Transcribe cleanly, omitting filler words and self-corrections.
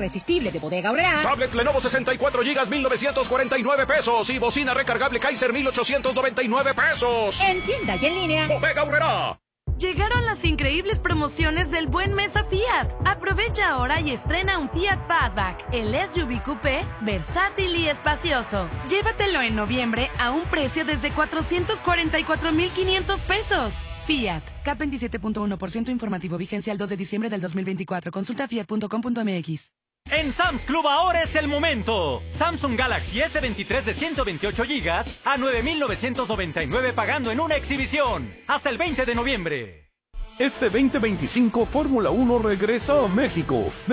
irresistible de Bodega Aurrerá. Tablet Lenovo 64 GB 1,949 pesos y bocina recargable Kaiser 1,899 pesos. En tienda y en línea. Bodega Aurrerá. Llegaron las increíbles promociones del Buen Mes a Fiat. Aprovecha ahora y estrena un Fiat Fatback, el SUV coupé, versátil y espacioso. Llévatelo en noviembre a un precio desde 444,500 pesos. Fiat, CAT 27.1% informativo, vigencia el 2 de diciembre del 2024. Consulta fiat.com.mx. En Sam's Club ahora es el momento. Samsung Galaxy S23 de 128 GB a 9,999 pagando en una exhibición. Hasta el 20 de noviembre. Este 2025 Fórmula 1 regresa a México.